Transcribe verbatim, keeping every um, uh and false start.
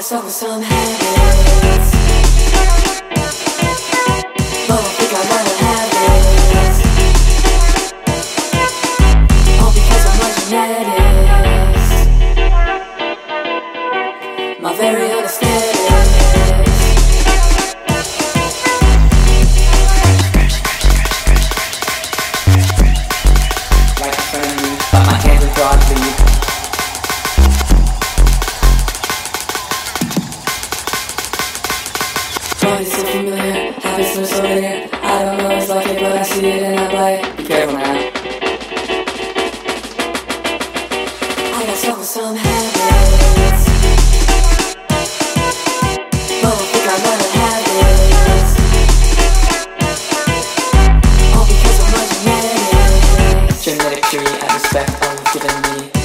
stuck with some habits, but I think I'd rather have it, all because of my genetics, my very own aesthetics. Right in front of me, but my hands are broadly. It's so familiar, habits are so there. I don't always like it, but I see it and I bite. Be careful now. I got stuck with some habits, but I think I'd rather have it, all because of my genetics. Genetic tree and respect always given me.